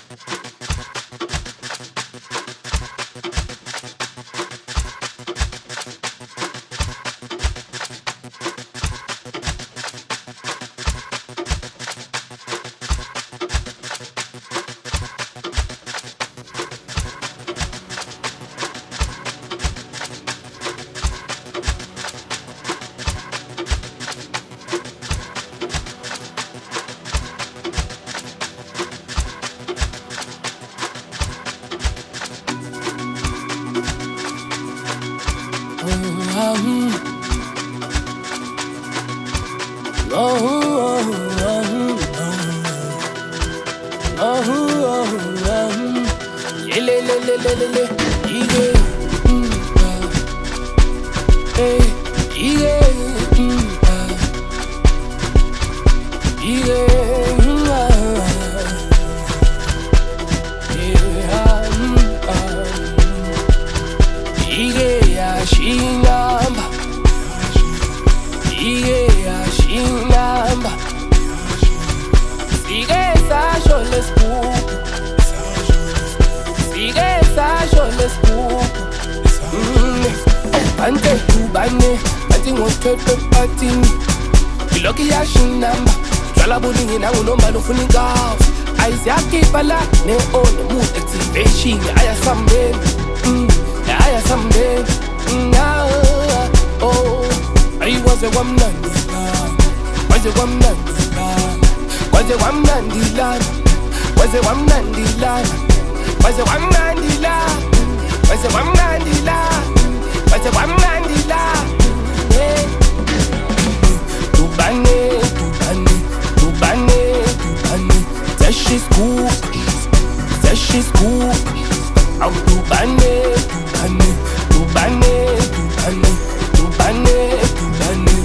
Ante tubane, ante ngotepe patini. Iloki ya shinamba, jwala buningi na unomba lufunika. Aiziyaki pala, ne one mood activation. Aya sambeni, aya sambeni. Oh, ayi waze wamnandilana, waze wamnandilana, waze wamnandilana, waze wamnandilana, waze wamnandilana, waze wamnandilana. Waze wamnandila, Dubane, Dubane, Dubane, Dubane. Say she's cool, say she's cool. Oh, Dubane, Dubane, Dubane, Dubane, Dubane, Dubane.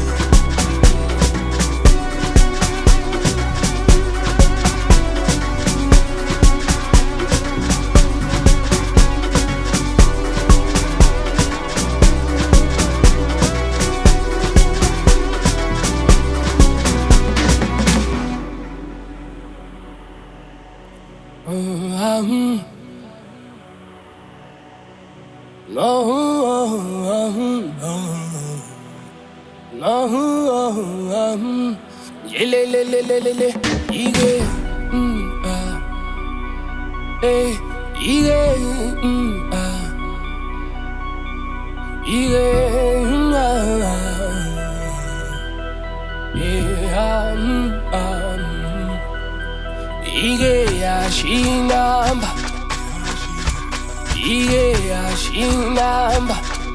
Shinamba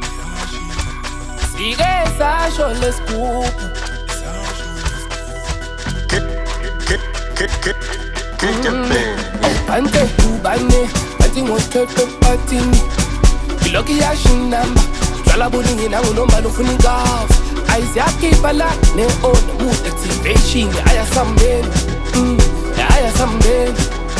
Sige sasho leskupu Ante tubane, ante ngotepe patini. Iloki ya shinamba, jwala buningi na unomba lufunika. Aiziyaki pala, ne one mood activation. Aya sambeni, aya sambeni.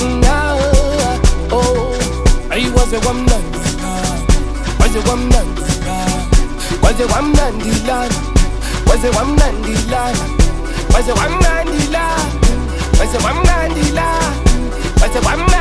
Oh, ayi waze wamnandilana, waze wamnandilana, waze wamnandilana, waze wamnandilana, waze wamnandilana, waze wamnandilana, waze wamnandilana.